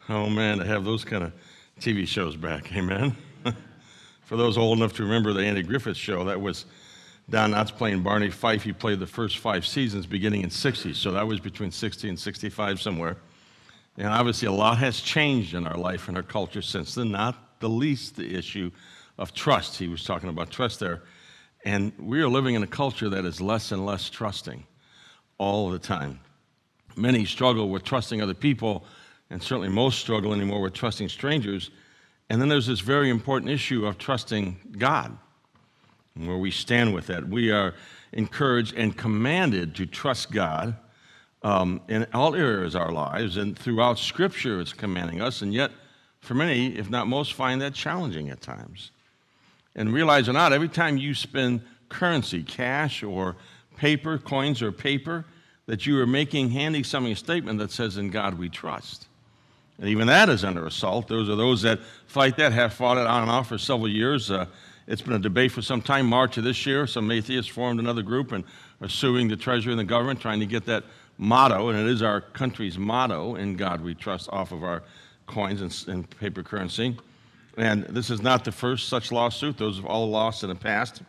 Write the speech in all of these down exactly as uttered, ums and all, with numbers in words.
Oh, man, to have those kind of T V shows back, amen? For those old enough to remember the Andy Griffith Show, that was Don Knotts playing Barney Fife. He played the first five seasons beginning in sixty, so that was between sixty and sixty-five somewhere. And obviously a lot has changed in our life and our culture since then, not the least the issue of trust. He was talking about trust there. And we are living in a culture that is less and less trusting all the time. Many struggle with trusting other people, and certainly most struggle anymore with trusting strangers. And then there's this very important issue of trusting God, and where we stand with that. We are encouraged and commanded to trust God um, in all areas of our lives, and throughout Scripture it's commanding us, and yet for many, if not most, find that challenging at times. And realize it or not, every time you spend currency, cash or paper, coins or paper, that you are making, handing somebody a statement that says, "In God we trust." And even that is under assault. Those are those that fight that, have fought it on and off for several years. Uh, it's been a debate for some time. March of this year, some atheists formed another group and are suing the Treasury and the government, trying to get that motto, and it is our country's motto, "In God we trust," off of our coins and, and paper currency. And this is not the first such lawsuit. Those have all lost in the past.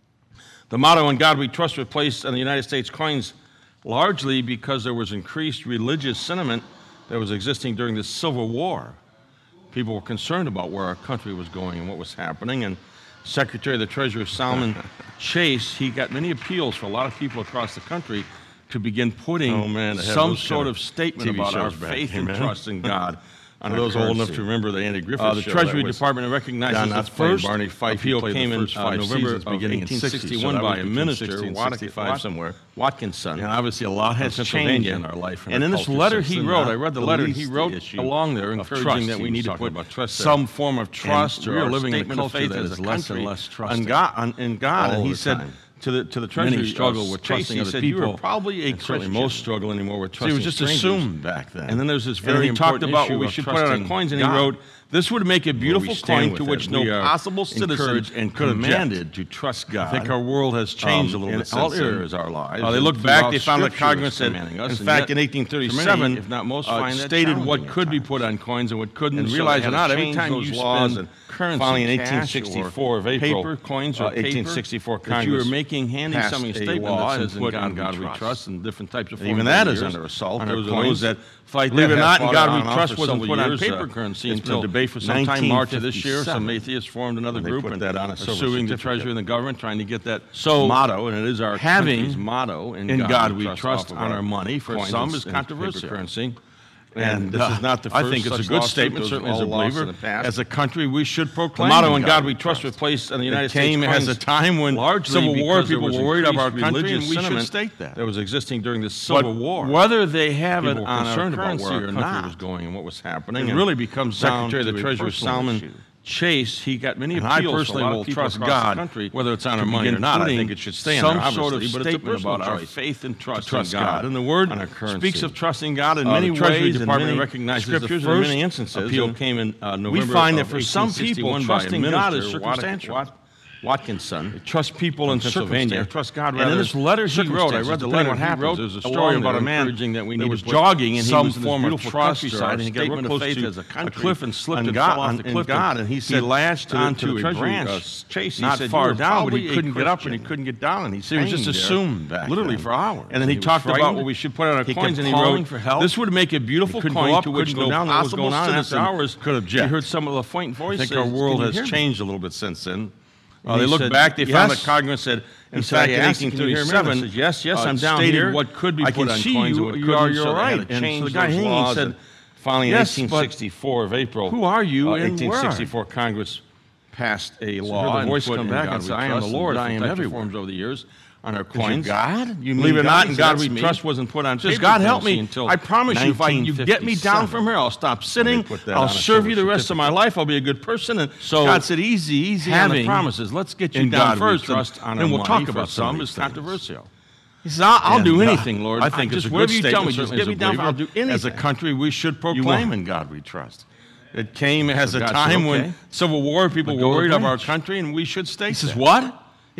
The motto, "In God we trust," was placed on the United States coins largely because there was increased religious sentiment that was existing during the Civil War. People were concerned about where our country was going and what was happening. And Secretary of the Treasury Salmon Chase, he got many appeals for a lot of people across the country to begin putting oh, man, some sort of statement T V about our back. faith Amen. and trust in God. For those old enough to remember the Andy Griffith uh, the show, Treasury Department recognizes the first Barney Fife. appeal came in uh, November of beginning eighteen sixty-one so by a minister, Wat- somewhere, Watkinson. And obviously a lot has changed in our life. And, and in this letter he wrote, I read the letter, he wrote along there encouraging that we need to put some form of trust or our living in a culture that is less and less trusting. In God, in God and he said, to the to the Treasury, many struggle uh, with Chase, trusting other said, people. You were probably a Certainly Christian. most struggle anymore with So trusting it was just strangers. assumed back then. And then there's this And very he talked important about issue what we of should put on our trusting coins, and he God. wrote, "This would make a beautiful coin to which no possible citizen and could object." commanded to trust God. I think our world has changed um, a little in bit all since areas then. of our lives. Uh, they And looked back, throughout they found that Scripture Congress is had, commanding us, in and fact, yet in eighteen for many, thirty-seven, if not most, uh, find that stated what challenging could at be times. put on coins and what couldn't. And So realize they it or had not, to every change time those you laws spend and currency, finally in cash eighteen sixty-four of or April, paper, coins or uh, paper, eighteen sixty-four that you Congress were making, handing passed somebody a a statement law that and says, "In put God in we God we trust," trust, and different types of And even forms that of is years under assault. on Those our are coins. those that fight Believe that, it or have not, in fought God it we on and off trust for wasn't several put on years. paper Uh, currency it's been a until debate for some time. March of this year, some nineteen atheists formed another And they group put and that on a are silver suing the certificate. Treasury and the government, trying to get that So, motto, and it is our having country's motto, "In, in God, God we we trust," trust off of on our money, for coins some and- is and controversial. paper currency. And And this uh, is not the I first think it's such a good lawsuit. statement, Those certainly have as a all lost believer. in the past. As a country, we should The proclaim motto, "In "In God we trust," was placed on the United It States came as coins a time when largely Civil War because there people was were worried about our increased country, and religious we should sentiment state that. that was existing during the But Civil War. whether they have People it were on our concerned about currency where our or country not was going and what was happening. It And really becomes down Secretary of to the a Treasury personal Salmon issue. Chase, he got many And I appeals personally from a lot will of people trust across God, the country, whether it's on to our money or begin not. I putting think it should stay in some there, sort of obviously, but it's a statement personal about our choice faith and trust, to trust in God. God. And the word on our currency. speaks of trusting God in Uh, many the Treasury ways. Department and many recognizes the scriptures in first many instances. appeal and came in uh, November we find that of for some people, eighteen sixty-one by a trusting God is minister, circumstantial. Wat- Watkinson. Trust people in Pennsylvania. circumstance. Trust God And rather. in this letter he wrote, I circumstances. read the Depending letter on he what happens. wrote, There's a along story about there a man encouraging that we that need was to put jogging and he some was in this form of beautiful trust or countryside and he got statement run of face faith to as a a country cliff and slipped on and God- fell off on- the in cliff. God, and he said lashed to the- onto to the the Treasury, branch, uh, Chase, he not said, far "You were down, but he probably a couldn't get up and he Christian." couldn't get down, and he See, it was just hanged there, assumed back literally then. for hours. And then he, was talked about frightened. what we should put on our He coins, kept and he calling wrote, for help. "This would make a beautiful couldn't coin go up, to which couldn't no go down, what was possible going on after citizen hours could object." You You heard some of the faint I voices. think our world Can you has hear me? changed a little bit since then. Uh, And they he looked said, back, they found that yes. Congress said, in He said, fact, I in asked, eighteen "Can you hear me?" thirty-seven, I said, "Yes, yes, uh, I'm down stated here. what could be I put can on see coins you. and what You are- couldn't, you're so they had right." to And change so the guy those hanging laws, said, and finally in "Yes, but eighteen sixty-four of April, who are you uh, and where?" eighteen sixty-four Congress passed a So law. heard the voice and put come in back God and we say, "I am the trust," and Lord, I different am types of everywhere. forms over the years on our Is your coins. God? You Believe it or mean not, He in said, God "That's we me." trust wasn't put on Says, paper "God help currency me. until I promise you, if I, you get me down nineteen from here, I'll stop And sitting. they put that I'll on a serve you the silver rest of my life. I'll be a good person." And So, God said, "Easy, easy on the having promises. Let's get you in down God we first, trust and on then our we'll money talk for about some some of is these things." controversial. He says, "I'll, I'll And, do uh, anything, Lord. I think just it's a whatever good you tell me, statement, just certainly get as me a down. believer. I'll do anything." As a country, we should proclaim won't. in God we trust. It came as So a God said, time "Okay." when Civil War people But were go to worried of our branch. country, and we should stay. He says, there. "What?"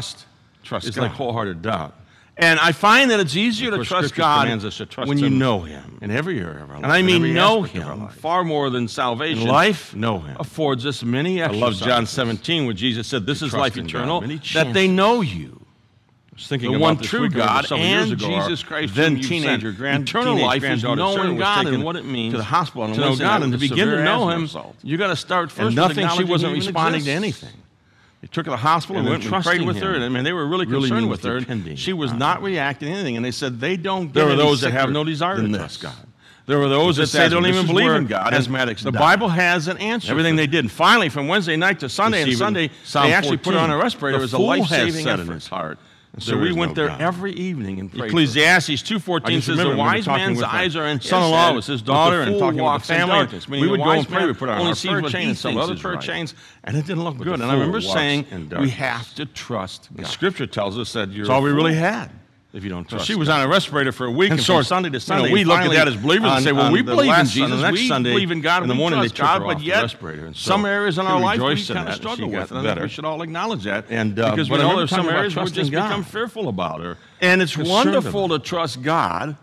trust. Trust It's God. like wholehearted doubt. And I find that it's easier to trust God to trust when you him know Him. in every area of our life. And I mean know Him Him far more than salvation. In life, know Him. Affords us many I exercises. love John seventeen where Jesus said, "This is life eternal, that they know you, I was thinking the about one this true week over God, several years and ago, Jesus our Christ, then whom you teenager, sent. grand, Eternal teenage life is granddaughter knowing Sarah was God taken and what it means to the hospital on to know Wednesday God night and to with a begin to severe know asthma Him. result. You got to start first And with nothing, she acknowledging wasn't He even responding to exists. anything. They took her to the hospital And and then went and prayed trusting with her. Him. I mean, they were really Really concerned means with her. depending She was on not Him. reacting to anything. And they said they don't There get are any those that have sicker no desire to than trust this. God. There are those that Just say they don't asthma. even This is believe where in God. asthmatics The die. Bible has an answer. Everything for they that. did. And finally, from Wednesday night to Sunday and Even Sunday, Psalm they actually put her on a fourteen. respirator The as a fool has life-saving said effort. in his heart, So we went there every evening and prayed. Ecclesiastes two fourteen says, the wise man's eyes are in his son-in-law with his daughter and talking about the family. We would go and pray. We put on our prayer chain and some other prayer chains, and it didn't look good. And I remember saying, we have to trust God. Scripture tells us that you're. That's all we really had. If you don't trust. So she was on a respirator for a week, and, and so from Sunday to Sunday, you know, we looked at that as believers on, and say, "Well, we believe in Jesus. The next we Sunday, believe in God. In the morning, they took God, but yet respirator. And so some areas in our life we kind of struggle with, and I think we should all acknowledge that. And uh, because we know there's some areas we just God. become fearful about her. And it's wonderful to trust God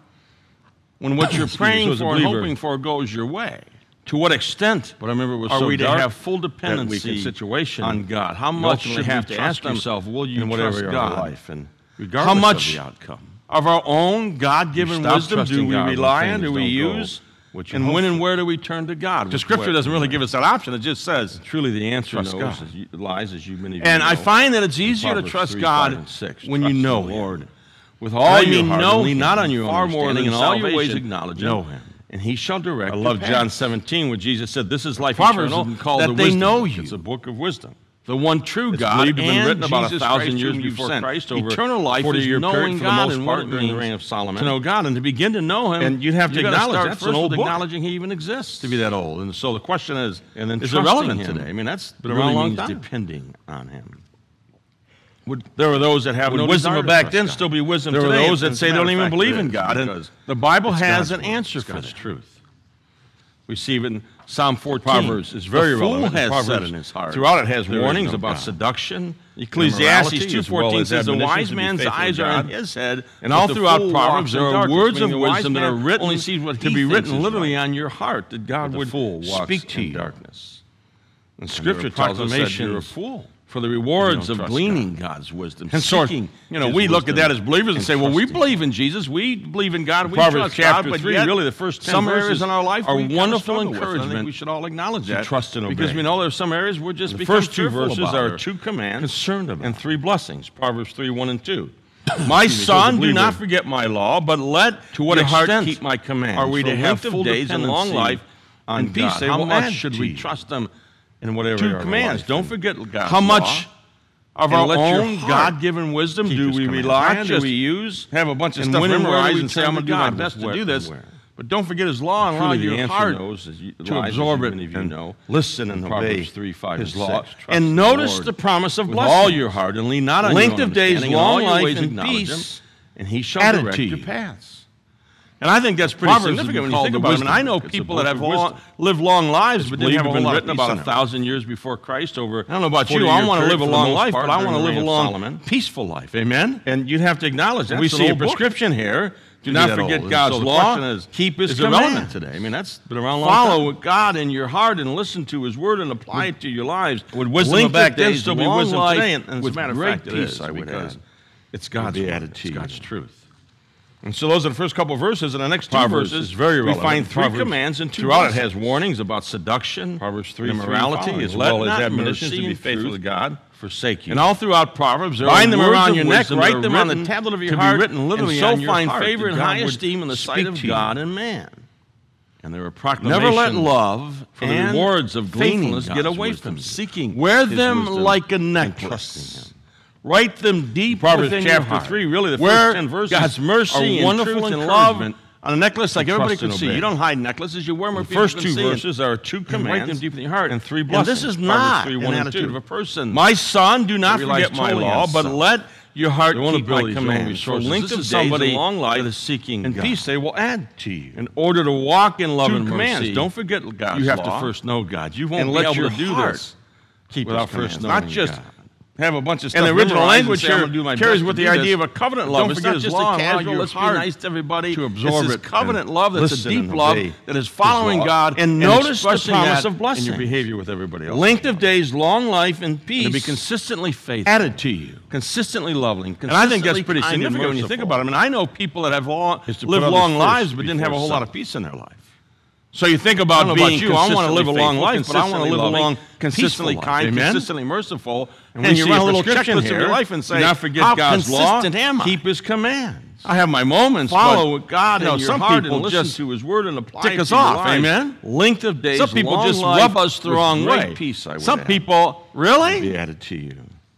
when what you're praying for and hoping for goes your way. To what extent? But I remember it was are so we to have full dependency situation on God? How much should we have to ask yourself? Will you trust God? Regardless How much of the outcome. Of our own God-given wisdom do we rely on, do we use, and when and where do we turn to God? The Scripture doesn't really give us that option. It just says, truly the answer lies, as you many of you know. And I find that it's easier to trust God when you know Lord. With all your heart, know Him, not on your own far more than in all your ways acknowledge Him, know Him, and He shall direct. I love John seventeen, where Jesus said, "This is life eternal, that they know You." It's a book of wisdom. The one true it's God, and been written about Jesus a thousand Christ years before sent. Christ. Over eternal life is knowing God and what it means during the reign of Solomon. To know God and to begin to know Him, and you'd have to acknowledge that's an old book. Acknowledging He even exists to be that old. And so the question is, and then is it relevant him. today? I mean, that's been around a long time. Depending on Him. Would, there were those that have no wisdom of back then, God. Still be wisdom there today. There were those that say they don't even believe in God, and the Bible has an answer for that truth. We see it in Psalm fourteen. Proverbs is very relevant. The fool has said in his heart. Throughout it has warnings about seduction. Ecclesiastes two fourteen says the wise man's eyes are in his head, and all throughout Proverbs there are words of wisdom that are written only sees what to be written literally on your heart, that God would speak to you. Darkness. And Scripture tells us that you're a fool. For the rewards of gleaning God. God's wisdom. And so, you know, we look at that as believers and, and say, well, we believe in Jesus, we believe in God, we Proverbs trust chapter God, three, but really the first ten some areas in our life are wonderful encouragement. I think we should all acknowledge that. Trust and obey. Because we know there's some areas we're just the first two verses are two commands concerned about. And three blessings. Proverbs three, one and two. My son, do not forget my law, but let to what your heart keep my commands. Are we to have full days and long life and peace? How much should we trust them? And whatever two commands. Don't forget God's How much law, of our own God-given wisdom do we rely on? Do we use? Have a bunch of stuff memorized and say, "I'm going to do my best to do this." But don't forget His law and allow your heart to absorb it and know, listen and obey His law. And notice the promise of blessing. With all your heart and lean not on your own understanding. Length of days, long life, and peace, and He shall direct your paths. And I think that's pretty Proverbs significant when you think about it. I mean, I know people that have long, lived long lives, but didn't have a whole lot written about a thousand years before Christ. Over I don't know about you, I want to live a long life, but I want to live a long, peaceful life. Amen. And you'd have to acknowledge that we see a prescription here. Do not forget God's law. Keep His commandments today. I mean, that's been around a long time. Follow God in your heart and listen to His word and apply it to your lives. Would wisdom of back then still be wisdom today? And as a matter of fact, it is. I would add, it's God's word. It's God's truth. And so those are the first couple of verses. In the next two Proverbs verses, very we find three Proverbs, commands and two Throughout blessings. It has warnings about seduction, Proverbs three, immorality, as well as admonitions to be faithful to God, forsake you. And all throughout Proverbs, there bind them around your neck, write them on the tablet of your heart, to be written literally on your heart, and so find favor and high esteem in the sight of God and man. And there are proclamations. Never let love for the rewards of faithfulness get away from seeking. Wear them like a necklace. Write them deep Proverbs within chapter your heart. three, really the first ten verses. God's mercy and truth and love on a necklace like everybody can see. You don't hide necklaces, you wear them where people can see. The first two verses are two commands. Write them deep in your heart. And three blessings. And this is not three, an attitude of a person. My son, do not forget my law, but let your heart keep my commands. For length of somebody long life that is seeking and peace they will add to you. In order to walk in love and mercy, don't forget God's law. You have to first know God. You won't be able to do this without first knowing God. Not just have a bunch of stuff. And the original language here carries with the idea of a covenant love. It's not just a casual, let's be nice to everybody. To absorb it. It's a covenant love that's a deep love that is following God. And notice the promise of blessing in your behavior with everybody else. Length of days, long life, and peace. And to be consistently faithful. Added to you. Consistently loving. And I think that's pretty significant when you think about it. I mean, I know people that have lived long lives but didn't have a whole lot of peace in their life. So you think about being about you. I want to live a long life, but I want to live a long, consistently kind, Amen? consistently merciful. And when and you run a little checklist of your life and say, not forget how God's law, am I? Keep His commands. I have my moments. Follow but, God you know, in your some heart people and listen just to His word and apply tick it us to off. Your Amen. Length of days. Some people just rub us the wrong way. Peace, I would some add. people really be added to you.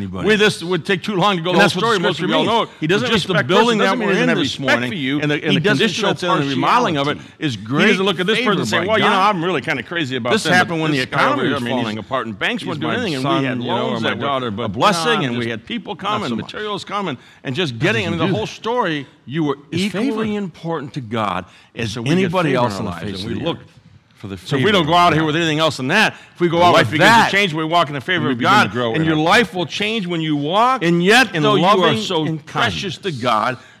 anybody. We, this would take too long to go the whole story. Most of you all know it. He doesn't just respect the building that we're in this morning, for you, and the, and the condition that's in the remodeling of it is great. He doesn't look at this person and say, well, you know, I'm really kind of crazy about this. This happened when the economy was falling apart and banks weren't doing anything, and we had loans that were a blessing, and we had people coming, materials coming, and just getting, I mean, the whole story, you were equally important to God as anybody else in the face of the earth. For the so if we don't go out here with anything else than that, if we go out with that, change, we walk in the favor of God, and your life will change when you walk. And yet, and though you are so and precious to God,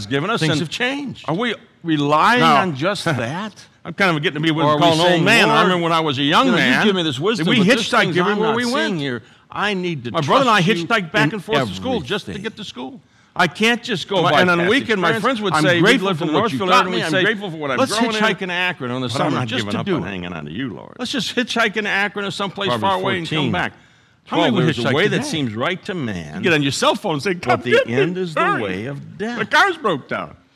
has given us. Things and have changed. Are we relying now, on just that? I'm kind of getting to be what we call an old man. Lord, I remember when I was a young you know, man. You give me this wisdom. We hitchhiked everywhere we went. went. Here. I need to. My brother and I hitchhiked hitchhiked back and forth everything. to school just to get to school. I can't just go well, by and on past the weekend, my experience. friends would I'm say, grateful we lived for in what Northfield, you taught and me. we'd I'm say, grateful for what I've let's grown hitchhike in. in Akron on the But summer I'm not just giving to up do on it. hanging on to you, Lord. Let's just hitchhike in Akron or someplace Proverbs far away and fourteen. come back. How Well, many would there's a hitchhike way today? that seems right to man, You get on your cell phone and say, but the get me, end is the hurry. way of death. The car's broke down.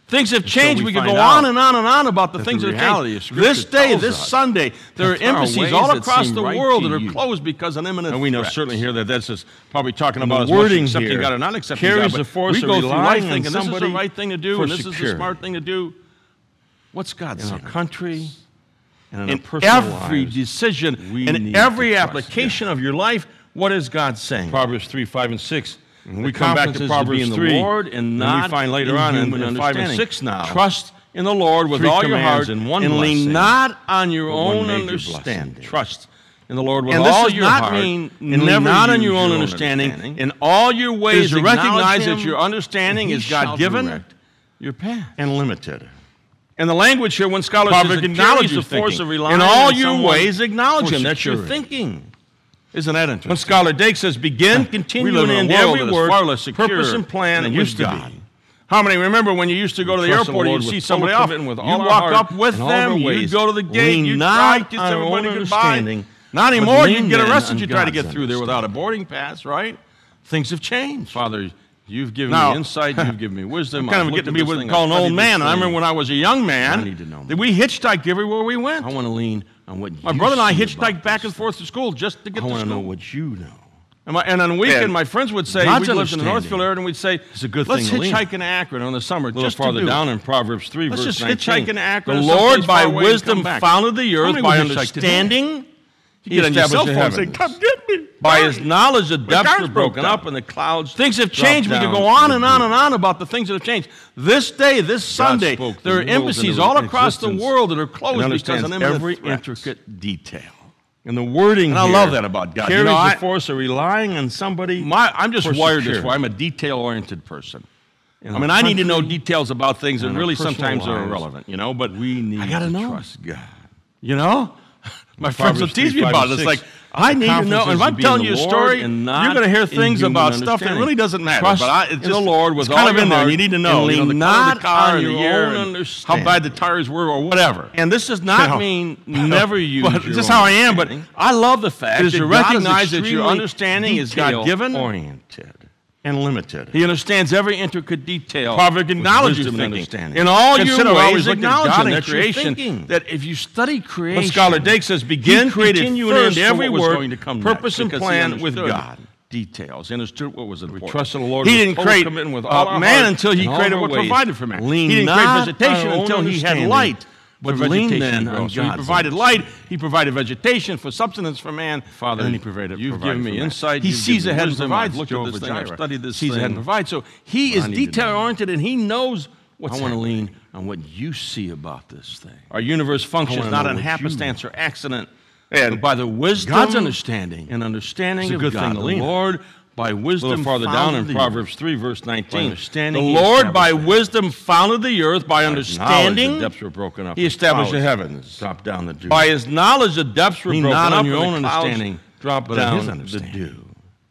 Things have changed. We, we could go on and on and on about the things that have changed. This day, this Sunday, there are embassies all across the world that are closed because of imminent threats. And we know certainly here that that's just probably talking about as much accepting God or not accepting God. Carries the force of relying thinking this is the right thing to do and this is the smart thing to do. What's God saying? In our country and in, in our personal every lives, decision, in every application of your life, what is God saying? Proverbs three, five, and six. And we come back to Proverbs three, the Lord and not we find later on in, in five and six now. Trust in the Lord with Three all your heart and, one and lean not on your own understanding. Trust in the Lord with and all your not heart. Mean and lean not on your own own understanding. understanding. In all your ways, to recognize him, that your understanding is God-given, your path, and limited. And the language here, when scholars says acknowledge the force of relying in all on your ways, acknowledge him. That's your thinking. Isn't that interesting? When Scholar Dake says, begin, continue, and end every word, purpose, and plan, than it used to be. How many remember when you used to go to the airport and you'd see somebody off, you'd walk up with them, you'd go to the gate, you'd try to kiss everybody goodbye. Not anymore, you'd get arrested, you'd try to get through there without a boarding pass, right? Things have changed. Father, you've given now, me insight, you've given me wisdom. I'm kind of getting to be what we call an old man. I remember when I was a young man, I need to know that we hitchhiked everywhere we went. I want to lean on what you My brother and I see hitchhiked back and forth to school just to get I to school. I want to know what you know. And, my, and on the weekend, and my friends would say, God's we lived in the Northfield area, and we'd say, it's a good let's thing hitchhike in Akron on the summer. A little just farther to do down it. in Proverbs three, let's verse just nineteen. hitchhike in Akron. The Lord, by wisdom, founded the earth, by understanding, He established the heavens. Come get me. By his knowledge, the depths were broken up, and the clouds Things have changed. We could go on and on and on about the things that have changed. This day, this Sunday, there are embassies all across the world that are closed because of every intricate detail. And the wording and I love that about God. Carries you know, I, the force of relying on somebody. My, I'm just wired security. this way. I'm a detail-oriented person. In I mean, I need to know details about things that really sometimes lives, are irrelevant, you know, but we need I gotta to know. trust God. You know? My friends will tease me three, about it. It's like, I need to know. If I'm telling you a story, you're going to hear things about stuff that really doesn't matter. Trust but I, it's in just, the Lord with it's kind all of in your there. heart, You need to know, you know, the color of the car, and the year, and how bad the tires were, or whatever. And this does not you know, mean never use but your just how I am. But I love the fact that you recognize that your understanding is God-given, oriented, and limited. He understands every intricate detail. Proverbs acknowledges your thinking. In all your ways, always acknowledging that creation. That if you study creation, when Scholar Dake says, begin, continue, and end every word, going to come purpose next, and plan with God. Details. He understood what was important. We trust in the Lord. He didn't create with uh, man until he created what provided for man. Lean he didn't create vegetation until he had light. But lean then on so he provided light. He provided vegetation for substance for man. Father, and then he provided. You've given me insight. He sees ahead and provides. Look at this thing. I've studied this. Sees ahead and provides. So he is detail oriented, and he knows what's. I want to lean on what you see about this thing. Our universe functions not on happenstance or accident, and but by the wisdom, God's understanding, and understanding of God. The Lord. By wisdom, a little farther down in the Proverbs three, verse nineteen. The Lord, by wisdom, founded the earth. By understanding, the depths were broken up. He established the heavens. Dropped down the dew. By His knowledge, the depths were broken not up. on your own understanding. Dropped down the dew.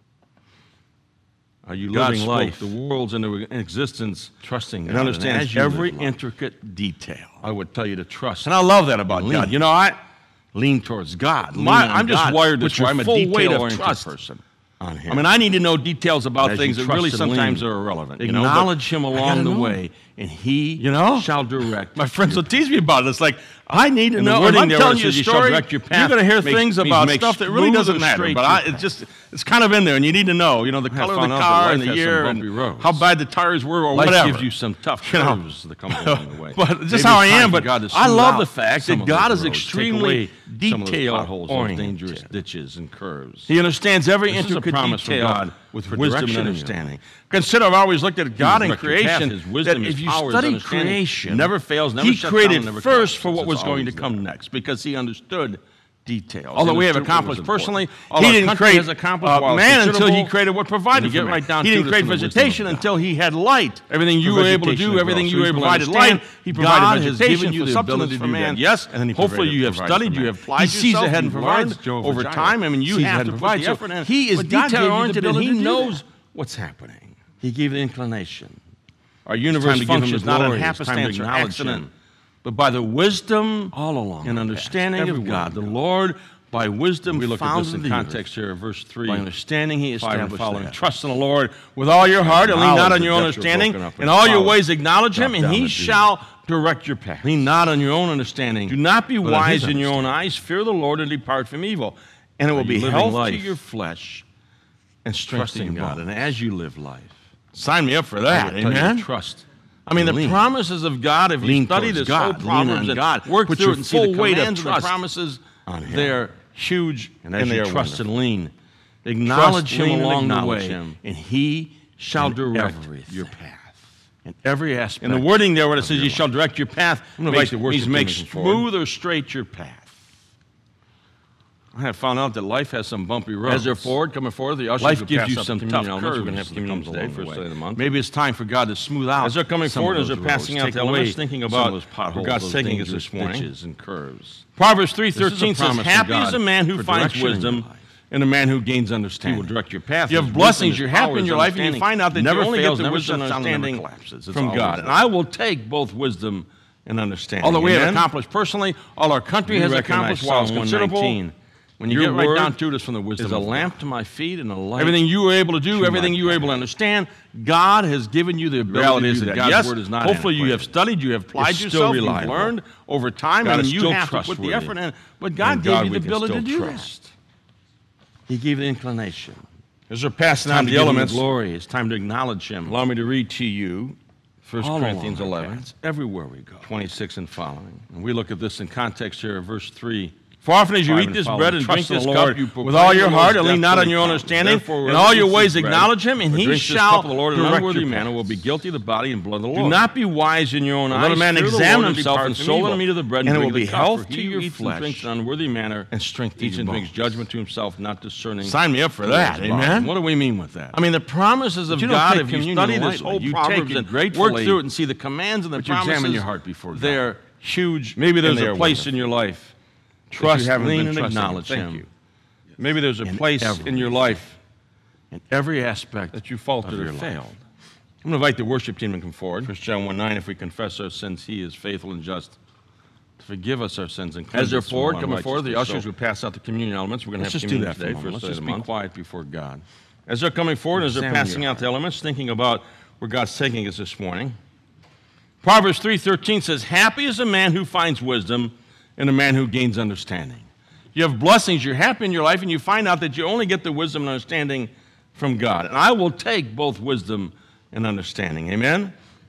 Are you God living life? The worlds into existence, trusting and understands every life, intricate detail. I would tell you to trust. And I love that about lean. God. You know, I lean towards God. My, I'm just God, wired this way. I'm a detail-oriented person. On him. I mean, I need to know details about As things that really sometimes are irrelevant. You know? Acknowledge him along the know. way, and he you know? shall direct. My friends will tease me about it. It's like, I need to and know. If I'm telling you a you story, your you're going to hear makes, things about stuff that really doesn't matter. But I, it's just, it's kind of in there, and you need to know, you know, the I color of the car and the year, and roads. how bad the tires were, or life whatever. gives you some tough curves that come along the way. But just how I am. But I love the fact that God is extremely detail-oriented, dangerous ditches and curves. He understands every this intricate detail God with wisdom and understanding. Consider, I've always looked at God and creation. That if you study creation, never fails, never He shuts created down, never first collapses. for what was going to It's come always next, because he understood details. Although we have Understood what accomplished was personally, important. he All our didn't country create has accomplished uh, while man until he considerable, created what provided and you for get man. right down He to didn't this create from the wisdom vegetation of God. until he had light. Everything you For were able to vegetation do, as everything well. you So were he able to provided understand, light. he God provided has vegetation given you for the substance ability to for do man. that. Yes, And then he hopefully provided- you have provides studied, for you man. have applied He sees yourself, ahead and you've provides learned Jehovah over Jireh. time. I mean, you Sees have ahead to and provide. puts the So effort in. he is But God gave you the detail-oriented, and ability he to do knows that. what's happening. He gave the inclination. Our universe to give him functions the not on glory. It's time to happenstance or acknowledge accident, him. but by the wisdom All along and the understanding path, of everywhere God. we The go. Lord, By wisdom, we look at this in the context here, verse three. By understanding, he established following. that. Trust in the Lord with all your heart, and lean not on your own understanding. In all your ways, acknowledge him, and he shall direct your path. Lean not on your own understanding. Do not be wise in your own eyes. Fear the Lord and depart from evil, and it will be health to your flesh and strength in God. And as you live life, sign me up for that. Amen. Trust. I mean, the lean. promises of God, if you study this whole Proverbs and God, work through it and see the commands and the promises, they're huge, and, and they are trust wonderful. And lean. Acknowledge trust, him along the way, him, and he shall direct everything. Your path. In every aspect. In the wording there where it says, he shall direct your path, makes, means make smooth or straight your path. I have found out that life has some bumpy roads. As they're forward, coming forward, the ushers life gives you some tough curves. We're going to have communion today, first day of the month. Maybe it's time for God to smooth out. As they're coming forward, as they're passing out the elements, thinking about where God's taking us this morning. And curves. Proverbs three thirteen says, happy is a man who finds wisdom and a man who gains understanding. He will direct your path. You have blessings, you're happy in your life, and you find out that you only get the wisdom and understanding from God. And I will take both wisdom and understanding. All that we have accomplished personally, all our country has accomplished while it's considerable. When you Your get right down to it, it's from the wisdom is a lamp to my feet and a light. Everything you were able to do, everything you were able to understand, God has given you the ability to do that. God's yes, word is not hopefully you have studied, you have applied yourself, you've learned over time, God and you have to put the effort in. But God gave you the ability to do that. He gave the inclination. As we're passing on the elements, glory, it's time to acknowledge him. Allow me to read to you First Corinthians eleven. It's everywhere we go. twenty-six and following. And we look at this in context here of verse three. For often as you eat this bread and drink this cup, with all your heart, and lean not on your own understanding, in all your ways acknowledge him, and he shall direct your unworthy manner will be guilty of the body and blood of the Lord. Do not be wise in your own eyes. Let a man examine himself and soul and meat of the bread, and it will be health to your flesh. Drinks an unworthy manner, and strength each and brings judgment to himself, not discerning. Sign me up for that, amen. What do we mean with that? I mean the promises of God. If you study this whole Proverbs and work through it and see the commands and the promises, examine your heart before God. They're huge. Maybe there's a place in your life. Trust, lean, and acknowledge him. You. Maybe there's a in place in your life, in every aspect, that you faltered or failed. I'm going to invite the worship team to come forward. First John one nine, if we confess our sins, he is faithful and just to forgive us our sins and cleanse us. As they're forward, coming forward, the ushers so, will pass out the communion elements. We're going to have communion today. First Let's just be month. quiet before God. As they're coming forward, as they're passing out the elements, thinking about where God's taking us this morning. Proverbs three thirteen says, happy is a man who finds wisdom and a man who gains understanding. You have blessings, you're happy in your life, and you find out that you only get the wisdom and understanding from God. And I will take both wisdom and understanding. Amen?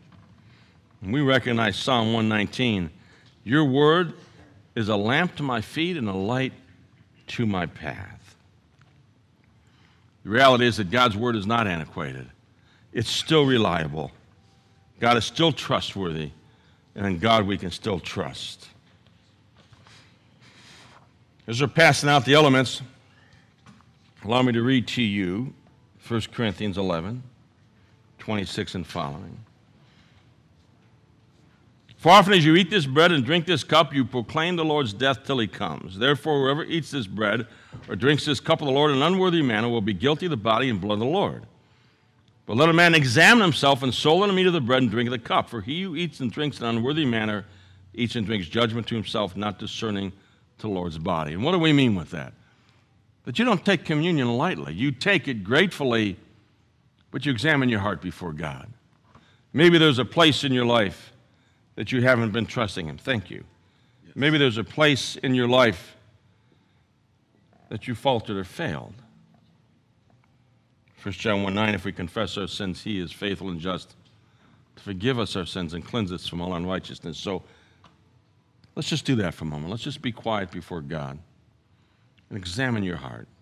And we recognize Psalm one nineteen. Your word is a lamp to my feet and a light to my path. The reality is that God's word is not antiquated. It's still reliable. God is still trustworthy, and in God we can still trust. As we're passing out the elements, allow me to read to you First Corinthians eleven, twenty-six and following. For often as you eat this bread and drink this cup, you proclaim the Lord's death till he comes. Therefore, whoever eats this bread or drinks this cup of the Lord in an unworthy manner will be guilty of the body and blood of the Lord. But let a man examine himself, and soul and meat of the bread and drink of the cup. For he who eats and drinks in an unworthy manner eats and drinks judgment to himself, not discerning to the Lord's body. And what do we mean with that? That you don't take communion lightly. You take it gratefully, but you examine your heart before God. Maybe there's a place in your life that you haven't been trusting him. Thank you. Yes. Maybe there's a place in your life that you faltered or failed. First John one nine, if we confess our sins, he is faithful and just to forgive us our sins and cleanse us from all unrighteousness. So let's just do that for a moment. Let's just be quiet before God and examine your heart.